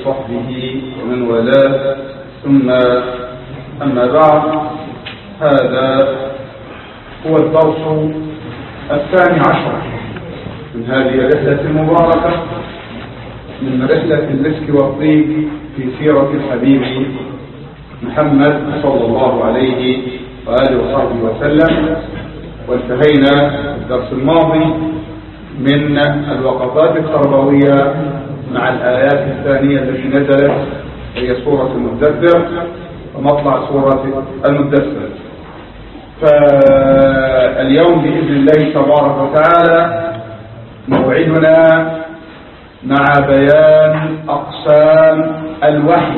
وصحبه ومن والاه، ثم أما بعد. هذا هو الدرس 12 من هذه الرحلة المباركة، من رحلة المسك والطيب في سيرة الحبيب محمد صلى الله عليه وآله وصحبه وسلم. وانتهينا الدرس الماضي من الوقفات التربوية مع الآيات الثانية التي نزلت، هي سورة المدثر ومطلع سورة المدثر. فاليوم بإذن الله تبارك وتعالى موعدنا مع بيان أقسام الوحي،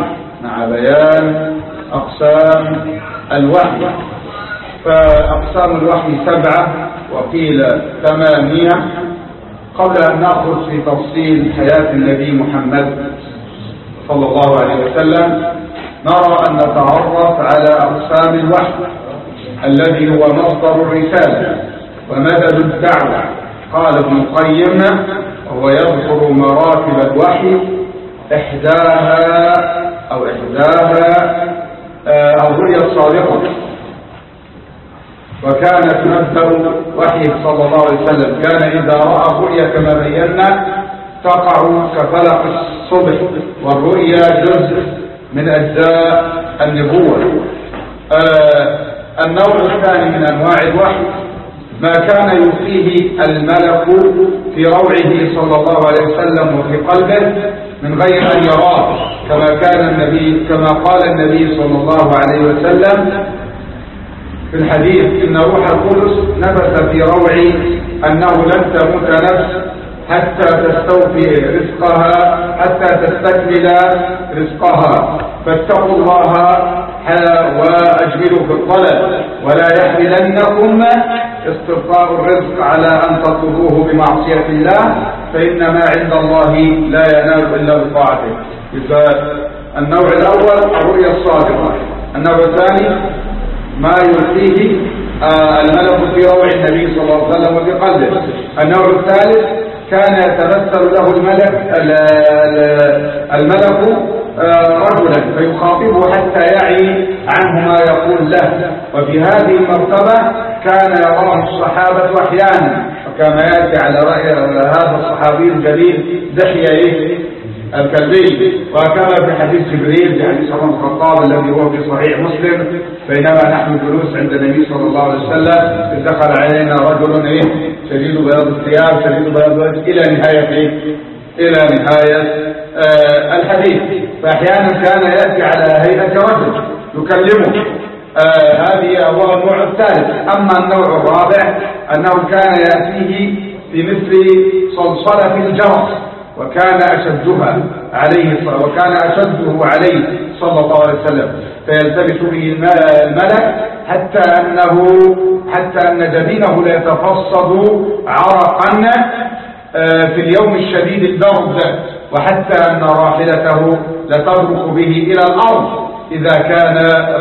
الوحي. فأقسام الوحي 7 وقيل 8. قبل أن نأخذ في تفصيل حياة النبي محمد صلى الله عليه وسلم، نرى أن نتعرف على أقسام الوحي الذي هو مصدر الرسالة ومدد الدعوة. قال ابن القيم وهو يذكر مراتب الوحي: إحداها الرؤيا الصادقة. وكانت مبدأ وحيه صلى الله عليه وسلم كان إذا رأى الرؤيا كما بينا تقع كفلق الصبح، والرؤيا جزء من أجزاء النبوة. النوع الثاني من أنواع الوحي ما كان يلقيه الملك في روعه صلى الله عليه وسلم وفي قلبه من غير أن يراه، كما قال النبي صلى الله عليه وسلم في الحديث: إن روح القدس نفث في روعي أنه لن تموت نفس حتى تستوفي رزقها، حتى تستكمل رزقها، فاتقوا الله وأجملوا في الطلب، ولا يحملنكم استبقاء الرزق على أن تطلبوه بمعصية الله، فإن ما عند الله لا ينال إلا بطاعته. النوع الأول الرؤيا الصادقة. النوع الثاني ما يلقيه الملك في روع النبي صلى الله عليه وسلم وفي قلبه. النوع الثالث كان يتمثل له الملك رجلا فيخاطبه حتى يعي عنه ما يقول له. وفي هذه المرتبة كان يراه الصحابة أحيانا، وكما يأتي على رأي هذا الصحابي الجليل دحية الكلبي. وكما في حديث جبريل في حديث عمر بن الخطاب الذي هو في صحيح مسلم: بينما نحن جلوس عند النبي صلى الله عليه وسلم إذ دخل علينا رجل شديد بياض الثياب شديد بياض الوجه إلى نهاية الحديث. فأحيانا كان يأتي على هيئة رجل يكلمه. هذه هو النوع الثالث. أما النوع الرابع أنه كان يأتيه في مثل صلصلة الجرس، وكان أشده عليه صلى الله عليه وسلم، فيلتبس به الملك حتى أن جبينه لا يتفصد عرقا في اليوم الشديد البرد، وحتى أن راحلته لتبرق به إلى الأرض إذا كان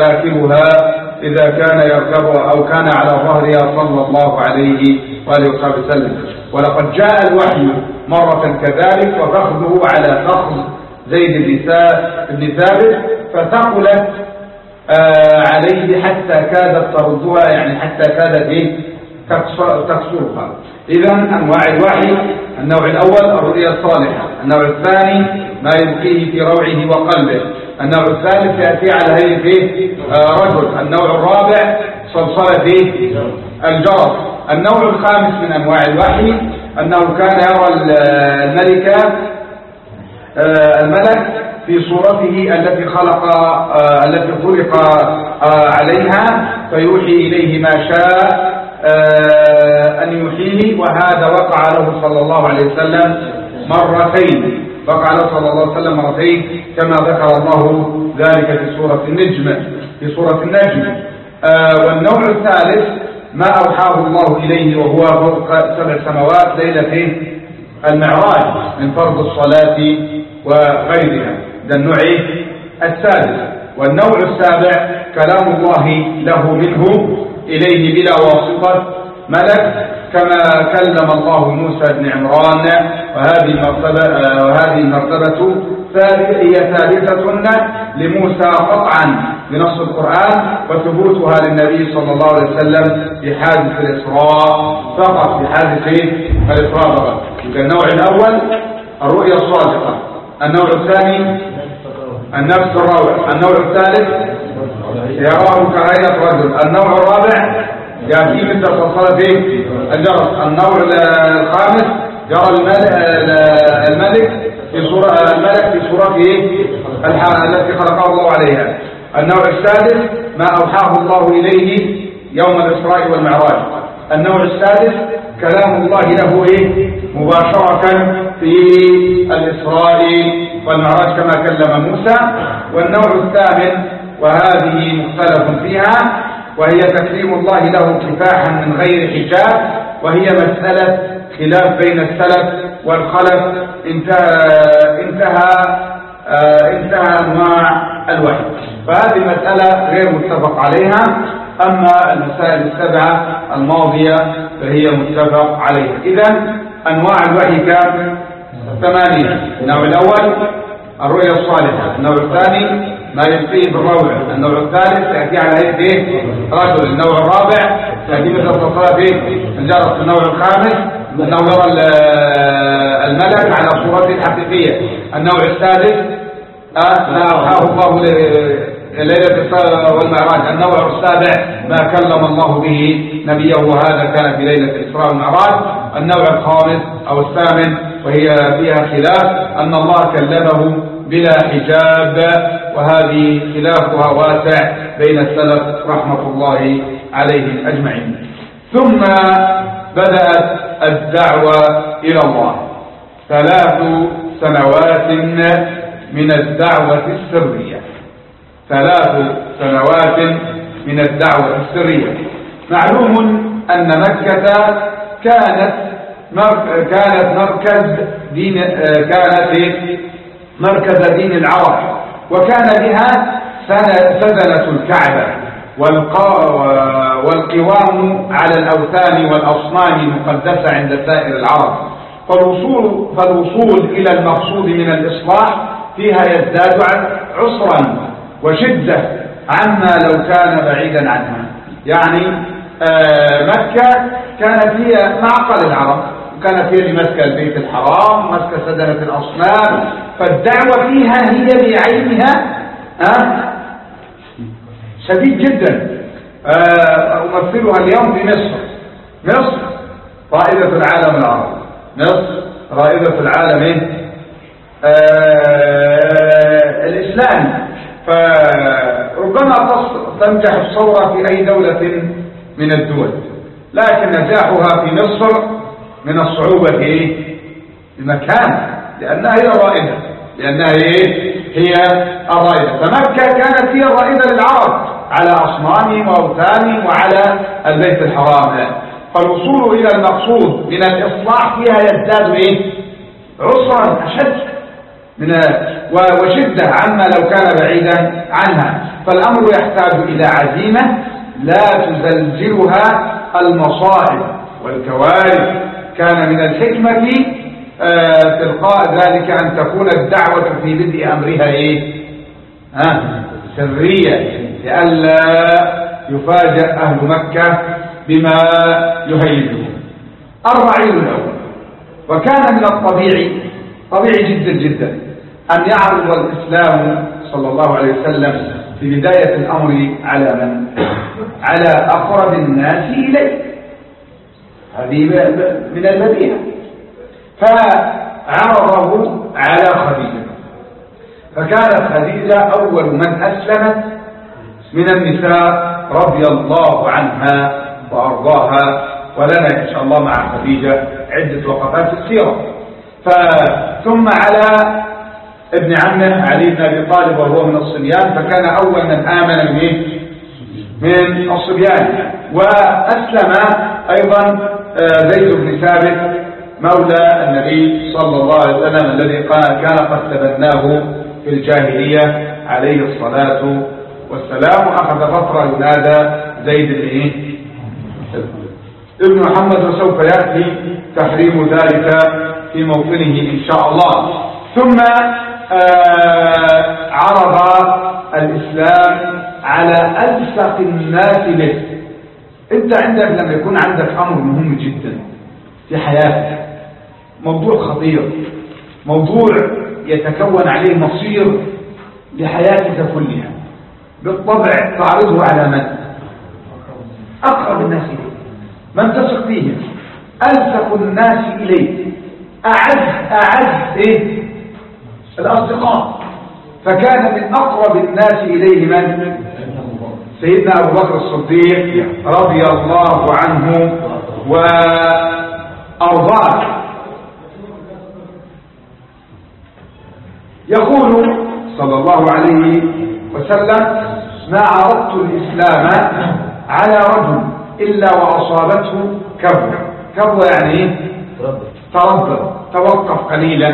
يركبها أو كان على ظهرها صلى الله عليه وآله وسلم. ولقد جاء الوحي مرة كذلك وفخذه على فخذ زيد بن ثابت، فثقلت عليه حتى كادت تردها، يعني حتى كادت تكسرها. إذن أنواع الوحي: النوع الأول الرؤيا الصالحة، النوع الثاني ما يلقيه في روعه وقلبه، النوع الثالث يأتي على هيئة رجل، النوع الرابع صلصلة الجرس. النوع الخامس من أنواع الوحي أنه كان يرى الملك في صورته التي خلق عليها، فيوحي إليه ما شاء أن يوحيه. وهذا وقع له صلى الله عليه وسلم مرتين، كما ذكر الله ذلك في سورة النجم. والنوع الثالث ما أوحاه الله إليه وهو فوق 7 سماوات ليلة المعراج من فرض الصلاة وغيرها. ده النوع الثالث. والنوع السابع كلام الله له منه إليه بلا واسطة ملك، كما كلم الله موسى بن عمران، وهذه المرتبة هي ثابتة لموسى قطعا بنص القرآن، وثبوتها للنبي صلى الله عليه وسلم في حادث الإسراء فقط، في حادث الإسراء فقط. النوع الأول الرؤيا الصادقة، النوع الثاني النفس الروع، النوع الثالث يراه كهيئة رجل، النوع الرابع يأتي مثل صلصلة الجرس، النوع الخامس جرى الملك في صورته التي خلقه الله عليها، النوع السادس ما أوحاه الله إليه يوم الإسراء والمعراج، النوع السادس كلام الله له مباشرة في الإسراء والمعراج كما كلم موسى، والنوع الثامن وهذه مختلف فيها وهي تكليم الله له كفاحا من غير حجاب، وهي مسألة خلاف بين السلف والخلف انتهى أنواع الوحي، فهذه مسألة غير متفق عليها. أما المسائل السبعة الماضية فهي متفق عليها. إذن أنواع الوحي كم؟ 8. النوع الأول الرؤيا الصالحة، النوع الثاني ما يلقيه بالروع، النوع الثالث يأتي على هيئة رجل، النوع الرابع يأتي مثل صلاة الجرس، النوع الخامس أنه يرى الملك على صورته الحقيقية، النوع السادس ما أوحاه الله ليلة الإسراء والمعراج، النوع السابع ما كلم الله به نبيه وهذا كان في ليلة الإسراء والمعراج، النوع الخامس أو الثامن وهي فيها خلاف أن الله كلمه بلا حجاب، وهذه خلافها واسع بين السلف رحمة الله عليهم أجمعين. ثم بدأت الدعوة إلى الله، 3 سنوات من الدعوة السرية، 3 سنوات من الدعوة السرية. معلوم أن مكة كانت مركز دين العرب، وكان بها سدنة الكعبة والقوام على الأوثان والأصنام المقدسة عند سائر العرب، فالوصول إلى المقصود من الإصلاح فيها يزداد عسرا وشدة عما لو كان بعيدا عنها. يعني مكة كانت هي معقل العرب، وكانت هي لمسك البيت الحرام، مسك سدنة الأصنام، فالدعوة فيها هي بعينها شديد جدا. أمثلها اليوم في مصر رائدة العالم العربي، مصر رائدة العالم الإسلامي، فربما تنجح الثورة في أي دولة من الدول، لكن نجاحها في مصر من الصعوبة بمكان، لأنها هي الرائدة، هي الرائدة. فمكة كانت هي الرائدة للعرب على أصنامهم وأوثانهم وعلى البيت الحرام، فالوصول إلى المقصود من الإصلاح فيها يزداد عسرا أشد وشدة عما لو كان بعيدا عنها، فالأمر يحتاج إلى عزيمة لا تزلزلها المصائب والكوارث. كان من الحكمة تلقاء ذلك أن تكون الدعوة في بدء أمرها سرية، لئلا يفاجأ أهل مكة بما يهيجهم. الرعيل الأول، وكان من الطبيعي جدا جدا أن يعرض الإسلام صلى الله عليه وسلم في بداية الأمر على من؟ على أقرب الناس إليه، هذه من المدينة، فعرضه على خديجة، فكانت خديجة أول من أسلمت من النساء رضي الله عنها وأرضاها، ولنا إن شاء الله مع خديجة عدة وقفات في السيرة. ثم على ابن عمه علي بن أبي طالب وهو من الصبيان، فكان أول من آمن من الصبيان. وأسلم أيضا زيد بن ثابت مولى النبي صلى الله عليه وسلم الذي كان قد تبناه في الجاهلية عليه الصلاة والسلام، وأخذ فترة ينادى زيد ابن محمد، وسوف يأتي تحريم ذلك في موطنه إن شاء الله. ثم عرض الإسلام على ألصق الناس به. أنت عندك لما يكون عندك أمر مهم جدا في حياتك، موضوع خطير، موضوع يتكون عليه مصير لحياتك كلها، بالطبع تعرضه على من؟ أقرب الناس إليك، من تثق فيهم، ألصق الناس إليك، أعز الأصدقاء. فكان من أقرب الناس إليه من؟ سيدنا أبو بكر الصديق رضي الله عنه وأرضاه. يقول صلى الله عليه وسلم: ما عرضت الإسلام على رجل إلا وأصابته كبوة. كبوة يعني تردد، توقف قليلا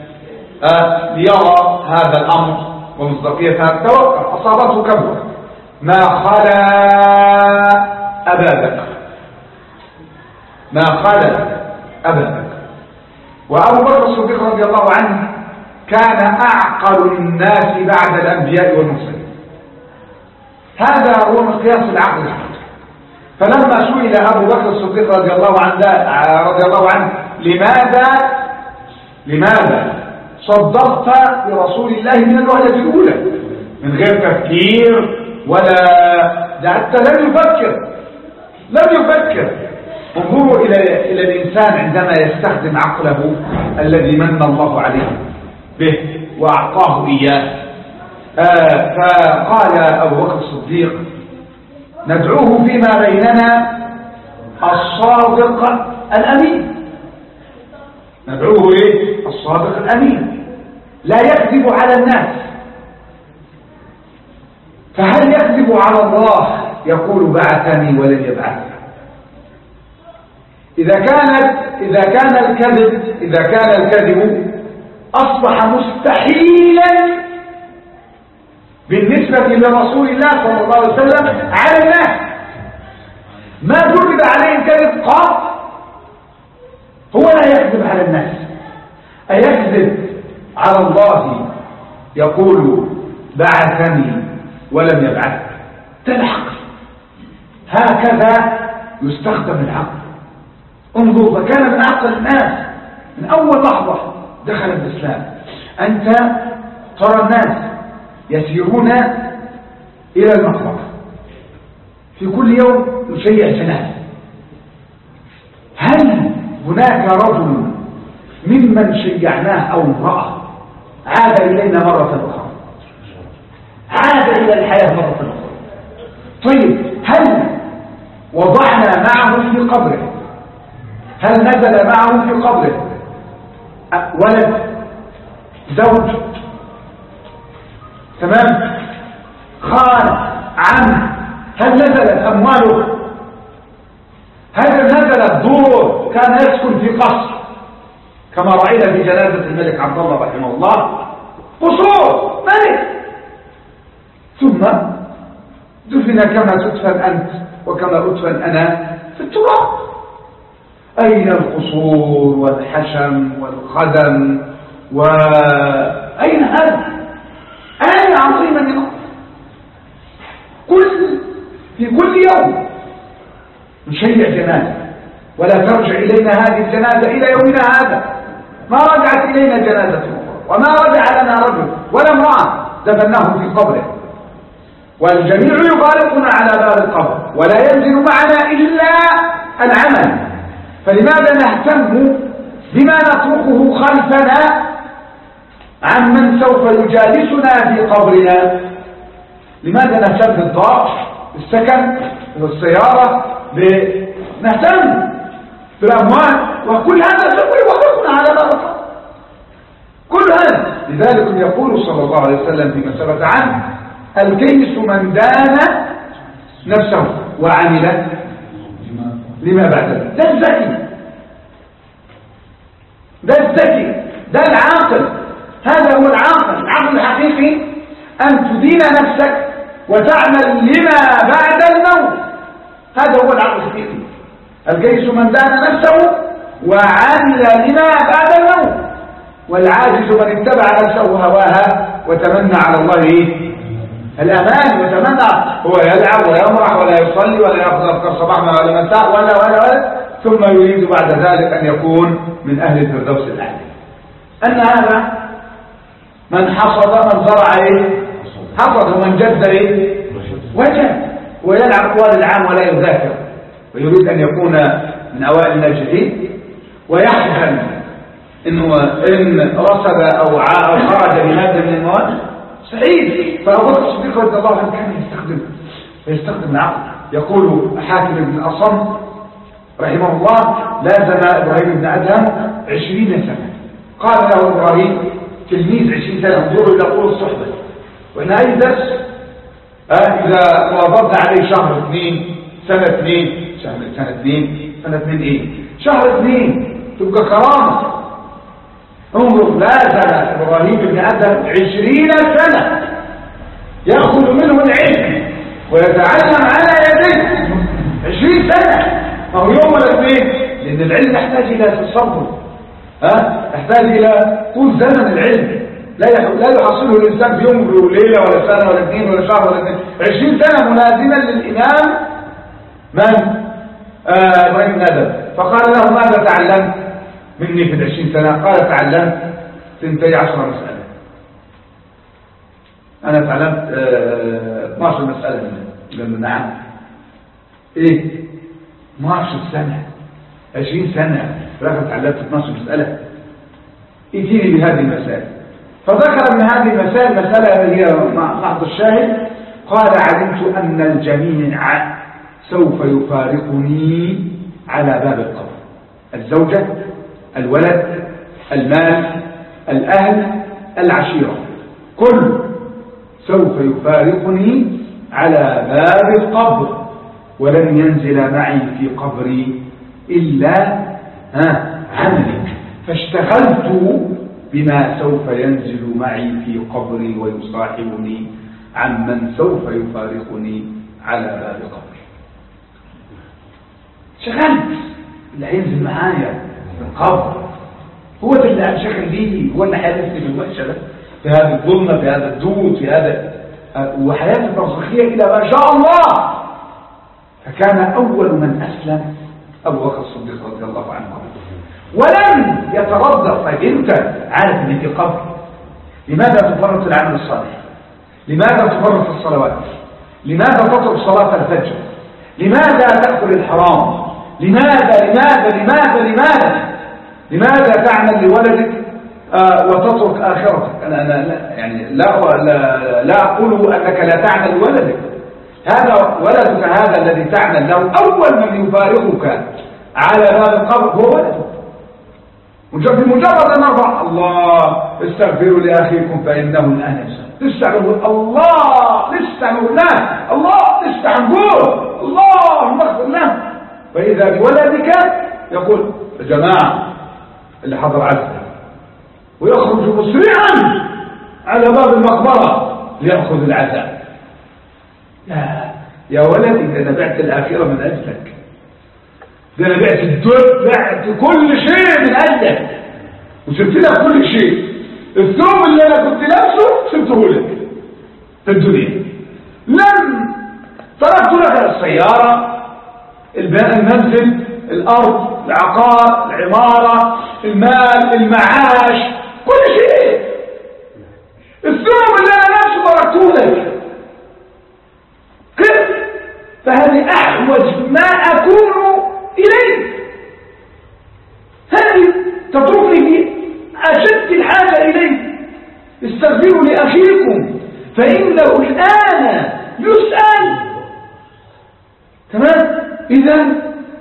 ليرى هذا الأمر ومصداقية هذا التوقف. أصابته كبوة ما خلا أبا بكر، ما خلا أبا بكر. وأبو بكر الصديق رضي الله عنه كان أعقل الناس بعد الأنبياء والمرسلين، هذا هو مقياس العقل الحقيقي. فلما سئل أبو بكر الصديق رضي الله عنه لماذا صدقت برسول الله من الوهلة الأولى من غير تفكير ولا ده، حتى لم يفكر. انظروا إلى الإنسان عندما يستخدم عقله الذي من الله عليه به وأعطاه إياه. فقال أبو بكر الصديق: ندعوه فيما بيننا الصادق الأمين. ندعوه الصادق الأمين، لا يكذب على الناس. فهل يكذب على الله يقول بعثني ولن يبعثني؟ إذا كان الكذب أصبح مستحيلا بالنسبة لرسول الله صلى الله عليه وسلم على الناس. ما جرب عليه الكذب قط، هو لا يكذب على الناس. أيكذب على الله يقول بعثني ولم يبعث؟ ده العقل، هكذا يستخدم العقل. انظر، فكان من عقل الناس من أول لحظة دخل الإسلام. أنت ترى الناس يسيرون إلى المقبرة في كل يوم يشيع جنازة. هل هناك رجل ممن شيعناه أو امرأة عاد إلينا مرة أخرى، عاد إلى الحياة مرة أخرى؟ طيب، هل وضعنا معه في قبره؟ هل نزل معه في قبره ولد، زوج، تمام، خال، عم؟ هل نزلت أمواله؟ هل نزلت دور؟ كان يسكن في قصر كما رأينا في جنازة الملك عبد الله رحمه الله، قصور ملك، ثم دفن كما تدفن أنت وكما أدفن أنا في التراب. أين القصور والحشم والخدم وأين هذا؟ أين عظيما يقف في كل يوم نشيع جنازة، ولا ترجع إلينا هذه الجنازة إلى يومنا هذا. ما رجعت إلينا جنازة وما رجع لنا رجل ولا امرأة دفناه في قبره، والجميع يفارقنا على باب القبر ولا ينزل معنا إلا العمل. فلماذا نهتم بما نتركه خلفنا عمن سوف يجالسنا في قبرنا؟ لماذا نهتم بالدار، بالسكن، بالسيارة، نهتم بالأموال؟ وكل هذا سوف يوقفنا على باب القبر، كل هذا. لذلك يقول صلى الله عليه وسلم فيما ثبت عنه: الكيس من دان نفسه وعمل لما بعده. ده الذكي، ده الذكي، ده العاقل. هذا هو العاقل. العقل الحقيقي أن تدين نفسك وتعمل لما بعد الموت، هذا هو العقل الحقيقي. الكيس من دان نفسه وعمل لما بعد الموت. والعاجز من اتبع نفسه هواها وتمنى على الله الأمان، وتمنى هو يلعب ويمرح ولا يصلي ولا يأخذ أذكار صباح ولا مساء ولا ثم يريد بعد ذلك أن يكون من أهل الفردوس الأعلى. أن هذا من حصد من زرع حصد، ومن جد وجد، ويلعب طوال العام ولا يذاكر، ويريد أن يكون من أوائل الناجحين، ويحزن إن رصد أو خرج بهذا من المواد سعيد. فأبو بكر الصديق رضي الله عنه كان يستخدم العقل. يقول حاتم بن الأصم رحمه الله: لازم إبراهيم بن أدهم 20 سنة. قال له إبراهيم تلميذ 20 سنة، انظروا إلى طول الصحبة، وإن أي درس إذا واظبت عليه شهر 2 سنة 2 سنة 2 إيه؟ شهر 2 تبقى كرامة. انظر، لازم إبراهيم بن أدهم 20 سنة يأخذ منه العلم ويتعلم على يديه. 20 سنة، ما هو يوم ولا 2، لأن العلم يحتاج إلى تصبر، يحتاج إلى طول زمن. العلم لا يحصله الإنسان في يوم وليلة ولا سنة ولا 2 ولا شهر ولا 2. 20 سنة ملازما للإمام من إبراهيم بن أدهم. فقال له: ماذا تعلمت مني في 20 سنة؟ قال: تعلمت 12 مسألة. أنا تعلمت 12 مسألة منه. قال له: نعم. إيه 12 سنة 20 سنة رغم تعلمت 12 مسألة؟ ائتيني بهذه المسائل. فذكر من هذه المسائل مسألة هي محض الشاهد. قال: علمت أن الجميع سوف يفارقني على باب القبر، الزوجة، الولد، المال، الأهل، العشيرة، كل سوف يفارقني على باب القبر، ولن ينزل معي في قبري إلا عملي. فاشتغلت بما سوف ينزل معي في قبري ويصاحبني عمن سوف يفارقني على باب قبري. شغلت اللي هينزل معايا في القبر، هو ده اللي هنشغل بيه، هو اللي هينزل في الوحشة ده، في هذه الظلمة، في هذا الدود، في هذا وحياة البرزخية إلى ما شاء الله. فكان أول من أسلم أبو بكر الصديق رضي الله عنه، ولم يتردد. طيب أنت عارف أن في قبر، لماذا تفرط العمل الصالح؟ لماذا تفرط الصلوات؟ لماذا تترك صلاة الفجر؟ لماذا تأكل الحرام؟ لماذا تعمل لولدك وتترك آخرتك؟ أنا يعني لا أقول أنك لا تعمل لولدك، هذا ولدك هذا الذي تعمل له أول من يفارقك على باب القبر هو ولدك. بمجرد أن نرفع الله استغفروا لأخيكم فإنه الآن يسأل، تستغفر الله، نستغفر الله، نستغفر اللهم اغفر له. فإذا بولدك يقول: يا جماعة اللي حضر عزله، ويخرج مسرعا على باب المقبرة ليأخذ العزاء. يا ولد، إذا نبعت الآخرة من أجلك، إذا نبعت الدنيا، بعت كل شيء من أجلك، وسبت لك كل شيء. الثوب اللي أنا كنت لابسه سبته لك في الدنيا، لم تركت لك السيارة، المنزل، الأرض، العقار، العمارة، المال، المعاش، كل شيء. الثوب اللي أنا لابسه تركته لك. كيف؟ فهذه أحوج ما أكون إليه، هذه تتركني في أشد الحاجة إليه. استغفروا لأخيكم فإنه الآن يسأل. تمام؟ إذن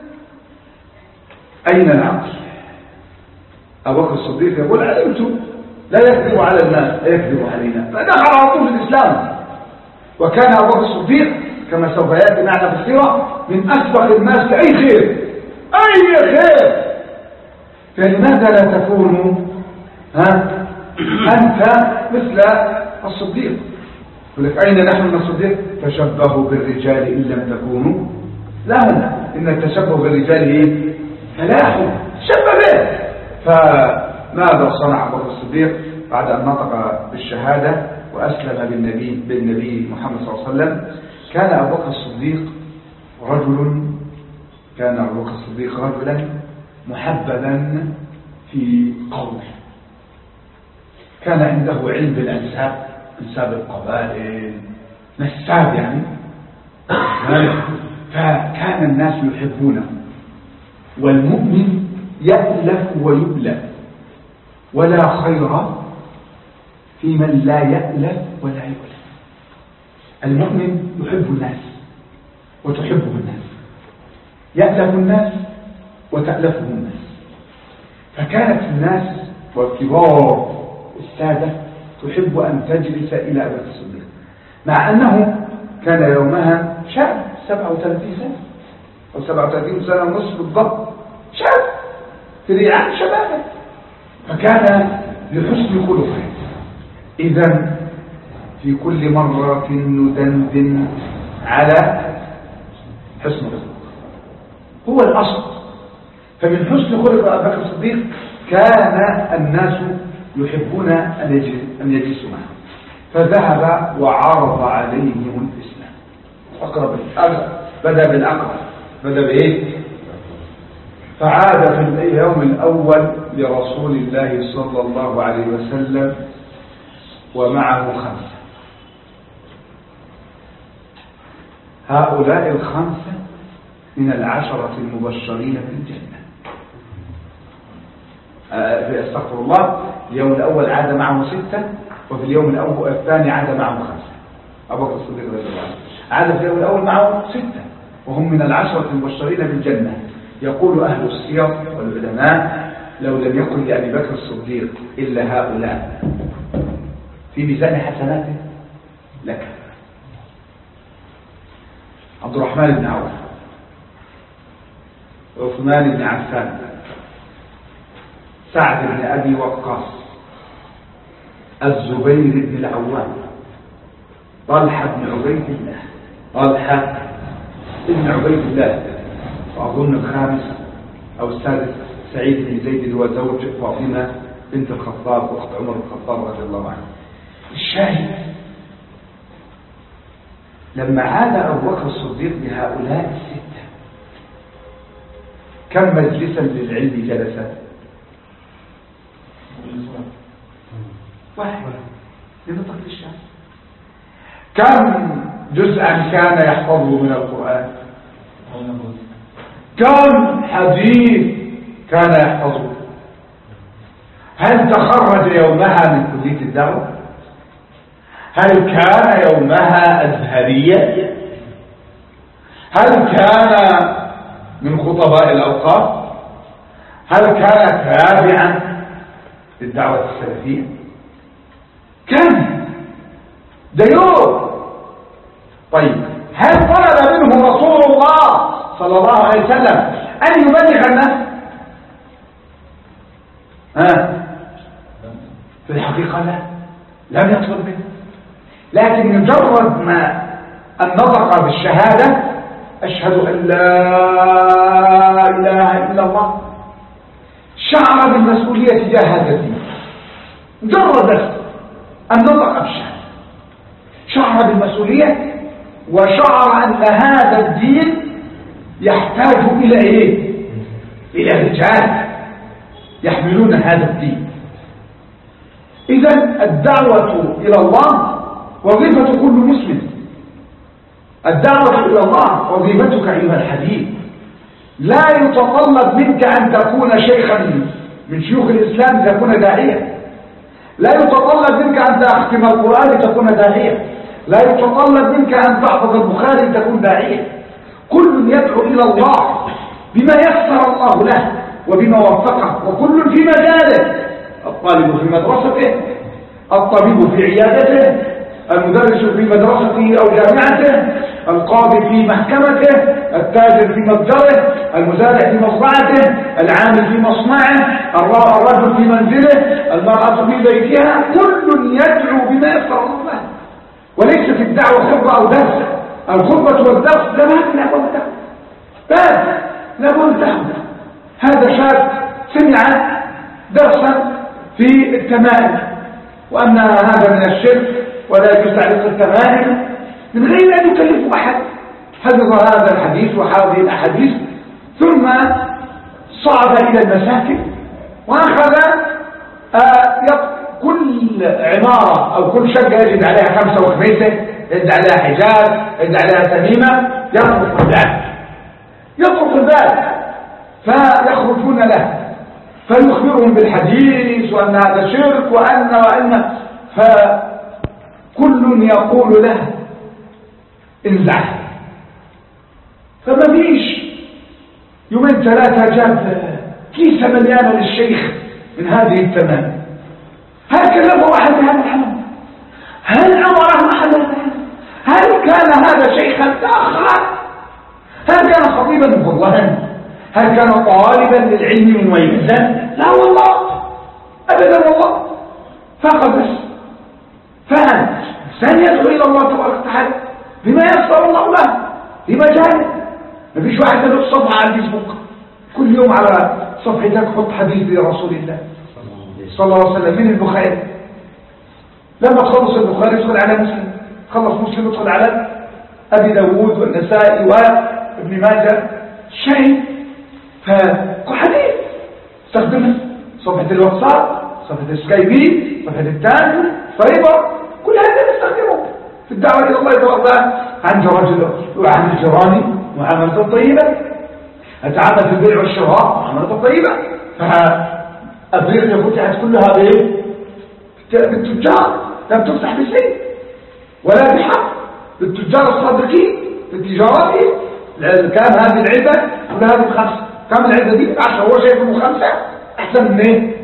أين العقل؟ أبو بكر الصديق يقول: علمت لا يكذب على الناس، لا يكذب علينا. فدخل على طول في الإسلام. وكان أبو بكر الصديق كما سوف يأتي معنا في السيرة من أسبق الناس لأي خير، أي خير. فلماذا لا تكون أنت مثل الصديق؟ يقول لك: أين نحن من الصديق؟ تشبهوا بالرجال إن لم تكونوا لهم، إن التشبه بالرجال فلاح، شبه به. ماذا صنع أبو بكر الصديق بعد أن نطق بالشهادة وأسلم بالنبي محمد صلى الله عليه وسلم؟ كان أبو بكر الصديق رجلا محببا في قومه. كان عنده علم بالأنساب، أنساب القبائل، نساب يعني. فكان الناس يحبونه. والمؤمن يألف ويؤلف، ولا خير في من لا يألف ولا يؤلف. المؤمن يحب الناس وتحبه الناس، يألف الناس وتألفه الناس. فكانت الناس والكبار السادة تحب أن تجلس إلى أبي بكر الصديق، مع أنه كان يومها شاب 37 سنة أو 37 سنة ونصف بالضبط، شاب في ريعان شبابه. فكان لحسن خلقه. إذن في كل مرة ندندن على حسن خلقه، هو الأصل. فمن حسن خلق أبي بكر الصديق كان الناس يحبون أن يجلسوا معه. فذهب وعرض عليهم الإسلام. أقرب بدأ بالأقرب، بدأ بإيه؟ فعاد في اليوم الأول لرسول الله صلى الله عليه وسلم ومعه 5. هؤلاء 5 من 10 المبشرين بالجنة. استغفر الله، اليوم الأول عاد معه 6، وفي اليوم الثاني عاد معه 5. أبو بكر الصديق رضي الله عنه عاد في اليوم الأول معه 6، وهم من 10 المبشرين بالجنة. يقول أهل السير والعلماء: لو لم يكن لأبي بكر الصديق إلا هؤلاء في ميزان حسناته لك. عبد الرحمن بن عوف، عثمان بن عفان، سعد بن أبي وقاص، الزبير بن العوام، طلحة بن عبيد الله، وأظن الخامس أو السادس سعيد بن زيد اللي هو زوج فاطمة بنت الخطاب أخت عمر الخطاب رضي الله عنه. الشاهد لما عاد أبو بكر الصديق بهؤلاء 6، كم مجلسا للعلم جلس؟ 1 لنطق الشام. كم جزءا كان يحفظه من القرآن؟ كم حديث كان يحفظه؟ هل تخرج يومها من كلية الدعوة؟ هل كان يومها أزهريا؟ هل كان من خطباء الأوقاف؟ هل كان تابعا للدعوة السلفية؟ كم ديور. طيب هل طلب منه رسول الله صلى الله عليه وسلم أن يبلغ الناس؟ في الحقيقة لا، لم يطلب منه، لكن مجرد ما أن نطق بالشهادة أشهد أن لا إله إلا الله شعر بالمسؤولية تجاه هذا الدين. مجرد أن نطق بالشهادة شعر بالمسؤولية، وشعر أن هذا الدين يحتاج إلى إيه؟ إلى رجال يحملون هذا الدين. إذن الدعوة إلى الله وظيفة كل مسلم. الدعوة إلى الله وظيفتك أيها الحبيب. لا يتطلب منك أن تكون شيخا من شيوخ الإسلام لتكون داعية. لا يتطلب منك أن تختم القرآن لتكون داعية. لا يتطلب منك أن تحفظ البخاري لتكون داعية. كل يدعو إلى الله بما يسر الله له وبما وفقه، وكل في مجاله. الطالب في مدرسته، الطبيب في عيادته، المدرس في مدرسته أو جامعته، القاضي في محكمته، التاجر في متجره، المزارع في مزرعته، العامل في مصنعه، الرجل في منزله، المرأة في بيتها. كل يدعو بما يسر الله له، وليست الدعوة خطبة أو درس. الخطبة والدرس لابد له، بس لابد له. هذا شاب سمع درسا في التمائم، وأن هذا من الشرك ولا يجوز تعليق التمائم من غير أن يكلف أحد. حفظ هذا الحديث وهذه الأحاديث ثم صعد إلى المساكن وأخذ كل عمارة أو كل شقة يجد عليها 5 وخميسة، يجد عليها حجاب، يجد عليها تميمة، يطرق الباب فيخرجون له فيخبرهم بالحديث وأن هذا شرك وأن فكل يقول له انزع. فما فيش يومين 3 جاب كيسة مليانة للشيخ من هذه التمام. هل كلفه أحد هذا الحمد؟ هل أمره أحد؟ هل كان هذا شيخا آخر؟ هل كان خطيبا مفضلا؟ هل كان طالبا للعلم مميزا؟ لا والله أبدا والله. فقط بس فأنت سيدعو إلى الله تبارك وتعالى بما يسر الله له بمجاله. ما فيش واحد له صفحة على الفيسبوك كل يوم على صفحتك حط حديث لرسول الله صلى الله عليه وسلم من البخاري. لما تخلص البخاري ادخل على مسلم، خلص مسلم ادخل على أبي داود والنسائي وابن ماجه شيء. فحديث استخدمها صفحة الواتساب، صفحة السكايبي، صفحة التاني، فايبر، كل هذا نستخدمه في الدعوة إلى الله تبارك. عند رجل وعن الجيراني معاملة طيبة، أتعامل في البيع والشراء معاملة طيبة. فأفريقيا فتحت كلها بالتجار، لم تفتح بشيء ولا بحق، بالتجار الصادقين في تجارتهم. كان هذه العلبة كلها ب5، كم العلبة دي 10، هو شايفه 5 أحسن من ايه؟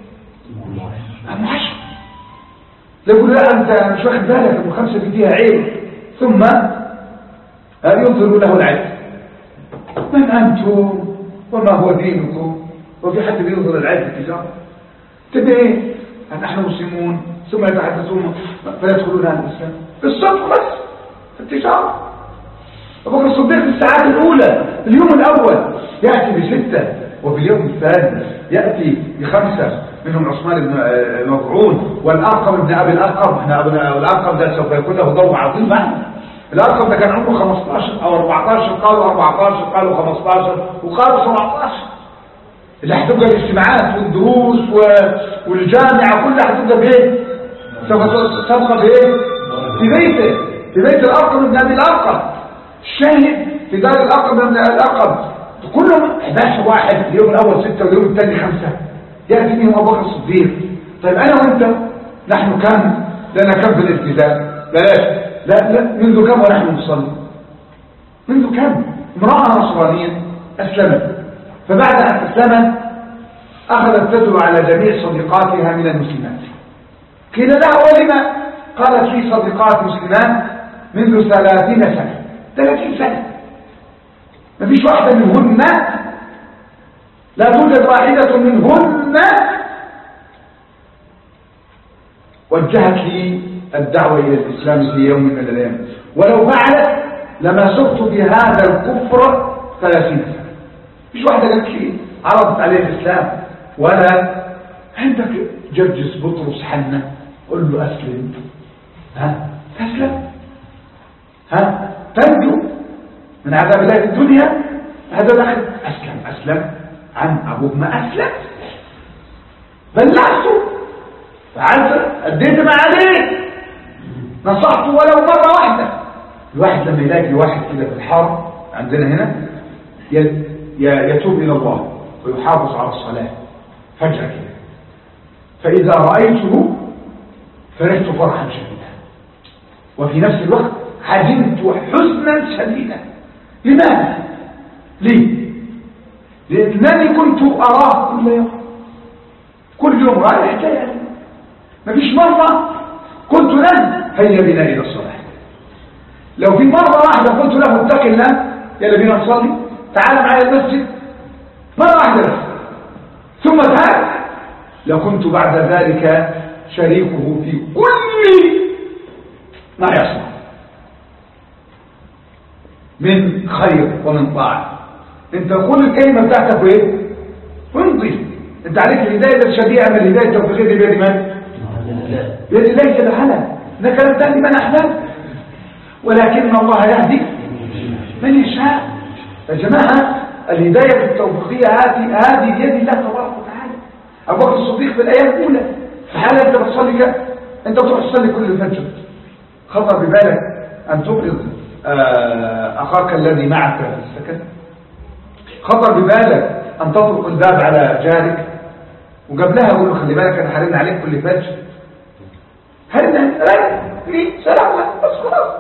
من 10. يقول لا أنت مش واخد بالك أن 5 دي فيها عيب، ثم ينظر له العيب. من أنتم وما هو دينكم؟ وفي حد بينظر العيب في التجارة؟ تبقى ايه؟ نحن مسلمون، ثم يتحدثون فيدخلون على الإسلام بالصدق بس في التجارة. أبو بكر الصديق في الساعات الأولى في اليوم الأول يأتي ب6، وفي اليوم الثاني يأتي ب5، منهم عثمان بن مظعون والأرقم بن أبي الأرقم. احنا الأرقم ده سوف يكون له دور عظيم. الأرقم ده كان عمره 15 أو 14، قالوا 14، قالوا 15، وقالوا 17. اللي هتبقى الاجتماعات والدروس والجامعة كلها هتبقى بايه؟ سوف تبقى بايه؟ في بيته، في بيت الأرقم بن أبي الأرقم. الشاهد في دار الأرقم بن أبي الأرقم كلهم 11 واحد، اليوم الأول 6 واليوم الثاني 5، يأتي بهم أبو بكر الصديق. طيب أنا وأنت نحن كم لنا كم في الالتزام؟ بلاش لا منذ كم ونحن نصلي؟ منذ كم؟ امرأة نصرانية أسلمت، فبعد أن أسلمت أخذت تدعو على جميع صديقاتها من المسلمات. قيل لها ولما؟ قالت لي صديقات مسلمات منذ 30 سنة. 30 سنة ما فيش واحدة منهن، لا توجد واحدة منهن وجهت لي الدعوة إلى الإسلام في يوم من الأيام، ولو فعلت لما سقت بهذا الكفر 30 سنة. مش واحدة قالت لي عرضت عليه الإسلام، ولا عندك جرجس بطرس حنة قل له أسلم، تسلم، تنجو من عذاب الله في الدنيا. هذا داخل أسلم عن أبوك ما أسلم، بلغته، فعلت أديت ما عليه، نصحته ولو مرة واحدة. الواحد لما يلاقي واحد كده في الحرب عندنا هنا يتوب إلى الله ويحافظ على الصلاة فجأة كده، فإذا رأيته فرحت فرحا شديدا، وفي نفس الوقت حزنت حزنا شديدا. لماذا؟ ليه؟ لأنني كنت أراه كل يوم رايح جاي، ما فيش مرة قلت له هيا بنا إلى الصلاة. لو في مرة واحدة قلت له اتق الله يلا بنا نصلي، تعال معي المسجد، مرة واحدة بس، ثم تعال، لكنت بعد ذلك شريكه في كل ما يصنع من خير ومن طاعة. انت قول الكلمة بتاعتك ايه؟ وانضي انت عليك الهداية الشرعية، أما الهداية التوفيقية دي بيد من؟ بيد الله سبحانه. ده كلام تاني من أحلام، ولكن الله يهدي من يشاء. يا جماعة الهداية التوفيقية هذه بيد الله تبارك وتعالى. أبو بكر الصديق في الأيام الأولى في حالة أنت بتصلي أنت تروح تصلي كل الفجر، خطر ببالك أن توقظ أخاك الذي معك في السكن؟ خطر ببالك أن تطرق الباب على جارك وقبلها أقول له خلي بالك أنا حرمنا عليك كل فجر، حرمنا عليك سلام بس خلاص.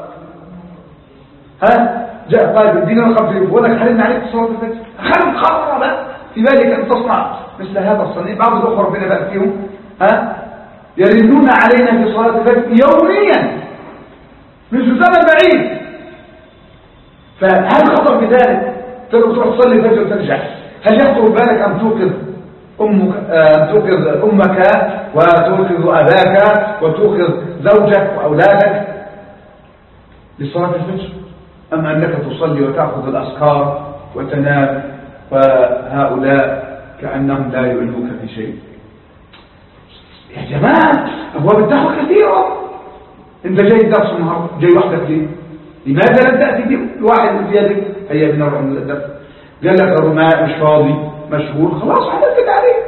ها جاء قال ادينا الخبز يقولك حرمنا عليك صلاة الفجر، خلي خطر بقى في بالك أن تصنع مثل هذا الصنيع. بعض الأخرى ربنا بقى فيهم يرنون علينا في صلاة الفجر يوميا من زمن بعيد. فهل خطر بذلك تروح تصلي الفجر وترجع؟ هل يخطر بالك أن توقظ أمك وتوقظ أباك وتوقظ زوجك وأولادك لصلاة الفجر، أم أنك تصلي وتأخذ الأذكار وتنام وهؤلاء كأنهم لا يعنوك في شيء؟ يا جماعة أبواب الدعوة كثيرة. أنت جاي درس النهارده جاي وحدك ليه؟ لماذا لم تأتي بواحد في يدك؟ هيا بنا نروح من الدرس. قال لك الرماء مش فاضي مشغول، خلاص حدثت عليك.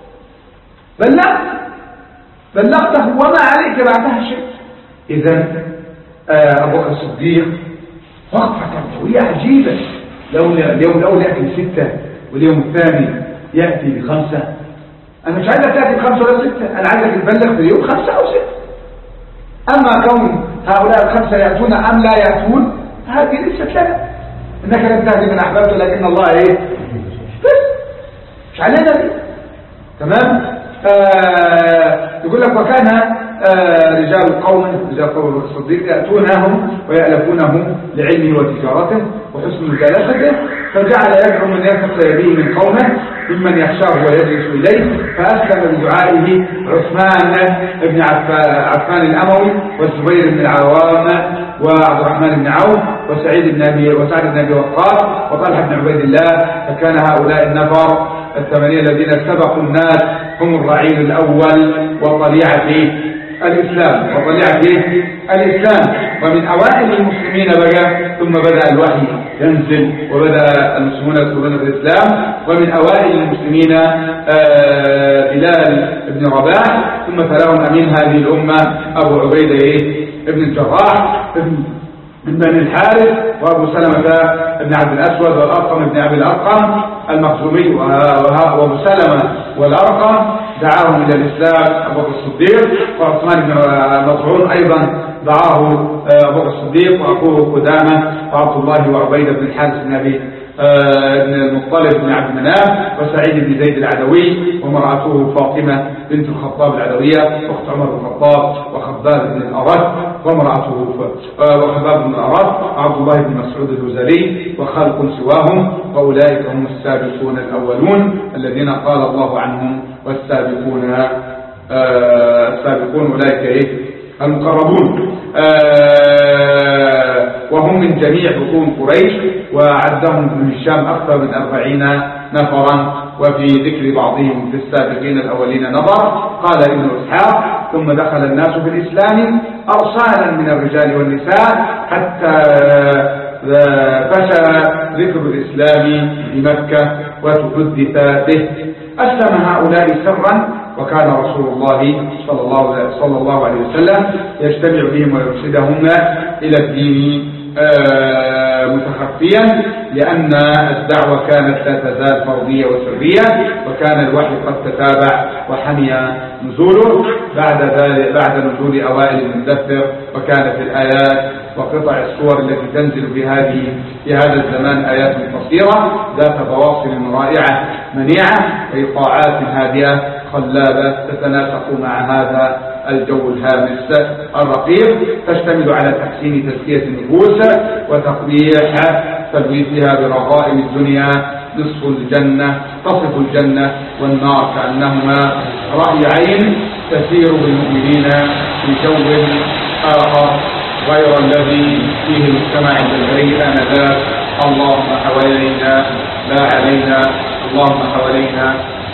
بلغته وما عليك بعدها شيء. إذا أبو بكر الصديق وقفة تنطوية عجيبة. اليوم الأول يأتي ب6 واليوم الثاني يأتي ب5. أنا مش عايزك تأتي ب5 ولا 6، أنا عايزك تبلغ في اليوم 5 أو 6. أما كون هؤلاء ال5 يأتون أم لا يأتون هذه ليست لنا. إنك لم تهدي من أحببت لكن الله إيه بس مش علينا دي. تمام. يقول لك وكان رجال قوم الصديق يأتونهم ويألفونهم لعلمه وتجارته وحسن مجالسته، فجعل يدعو من يثق به من قومه ممن يخشاه ويجلس إليه، فأسلم بدعائه عثمان بن عفان الأموي والزبير بن العوام وعبد الرحمن بن عوف وسعد بن أبي وقاص وطلحة بن عبيد الله. فكان هؤلاء النفر 8 الذين سبقوا الناس هم الرعيل الأول وطليعة الإسلام ومن أوائل المسلمين بقى، ثم بدأ الوحي ينزل وبدأ المسلمون يدخلون في الإسلام. ومن أوائل المسلمين بلال بن رباح، ثم تلاهم أمين هذه الأمة أبو عبيدة ابن الجراح بن بني الحارث وأبو سلمة بن عبد الأسود والأرقم بن أبي الأرقم المخزومي. وأبو سلمة والأرقم دعاهم إلى الإسلام أبو بكر الصديق، وعثمان بن مطعون أيضا دعاه أبو بكر الصديق، وأخوه قدامة وعبد الله وعبيدة بن الحارث بن أبي بن المطلب بن عبد مناف وسعيد بن زيد العدوي ومرأته فاطمة بنت الخطاب العدوية أخت عمر بن الخطاب وخباب بن الأرد ومرأته وخباب بن الأرد وعبد الله بن مسعود الهزلي وخلق سواهم، وأولئك هم السابقون الأولون الذين قال الله عنهم والسابقون أولئك المقربون. وهم من جميع بطون قريش، وعدهم ابن هشام أكثر من 40 نفرا، وفي ذكر بعضهم في السابقين الأولين نظر. قال ابن إسحاق ثم دخل الناس في الإسلام أرسالا من الرجال والنساء حتى فشى ذكر الإسلام بمكة وتحدث به. أسلم هؤلاء سرا، وكان رسول الله صلى الله عليه وسلم يجتمع بهم ويرشدهم إلى الدين متخفيا، لأن الدعوة كانت لا تزال فردية وسرية، وكان الوحي قد تتابع وحمي نزوله بعد نزول أوائل المدثر. وكانت الآيات وقطع الصور التي تنزل في هذا الزمان آيات قصيرة ذات فواصل رائعة منيعة وإيقاعات هادئة خلابة تتناسق مع هذا الجو الهامس الرقيق، تشتمل على تحسين تزكية النفوس وتقبيح تلويثها برغائم الدنيا. نصف الجنة تصف الجنة والنار كأنهما رأي عين تسير بالمؤمنين في جو آخر غير الذي فيه المجتمع البشري آنذاك. اللهم حوالينا لا علينا، اللهم حوالينا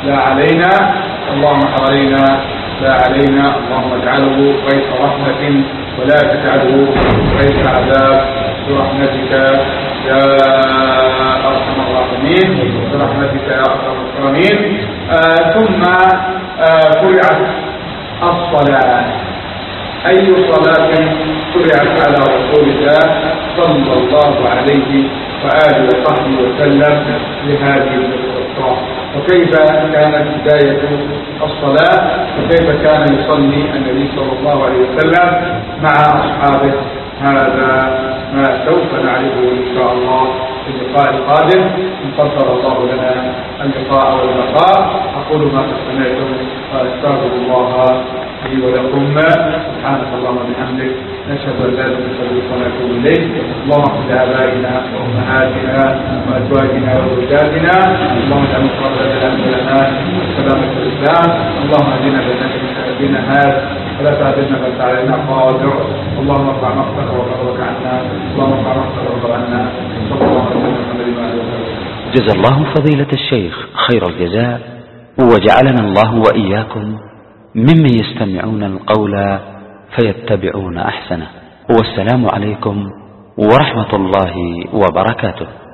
لا علينا، اللهم حوالينا لا علينا. اللهم اجعله غيث رحمة ولا تجعله غيث عذاب برحمتك يا أرحم الراحمين، برحمتك يا أكرم الأكرمين. ثم شرعت الصلاة. أي صلاة شرعت على رسول الله صلى الله عليه وآله وصحبه وسلم لهذه الفترة؟ وكيف كانت بداية الصلاة؟ وكيف كان يصلي النبي صلى الله عليه وسلم مع أصحابه؟ هذا ما سوف نعرفه إن شاء الله في اللقاء القادم إن قدر الله لنا اللقاء واللقاء. أقول ما سمعتم وأستغفر الله لي ولكم. سبحانك اللهم وبحمدك، نشهد أن لا إله إلا أنت ونتوب إليك. اللهم اغفر لآبائنا وأمهاتنا وأزواجنا وزوجاتنا. اللهم اجعل مصرفنا الأمن والأمان والسلامة والإسلام. اللهم اهدنا بنا هذا ولا تعذبنا بل تعالينا قادر. اللهم ارفع مقتك وغضبك عنا. اللهم ارفع مقتك وغضبك عنا. صلى الله عليه وسلم. جزا الله فضيلة الشيخ خير الجزاء، وجعلنا الله وإياكم ممن يستمعون القول فيتبعون أحسنه. والسلام عليكم ورحمة الله وبركاته.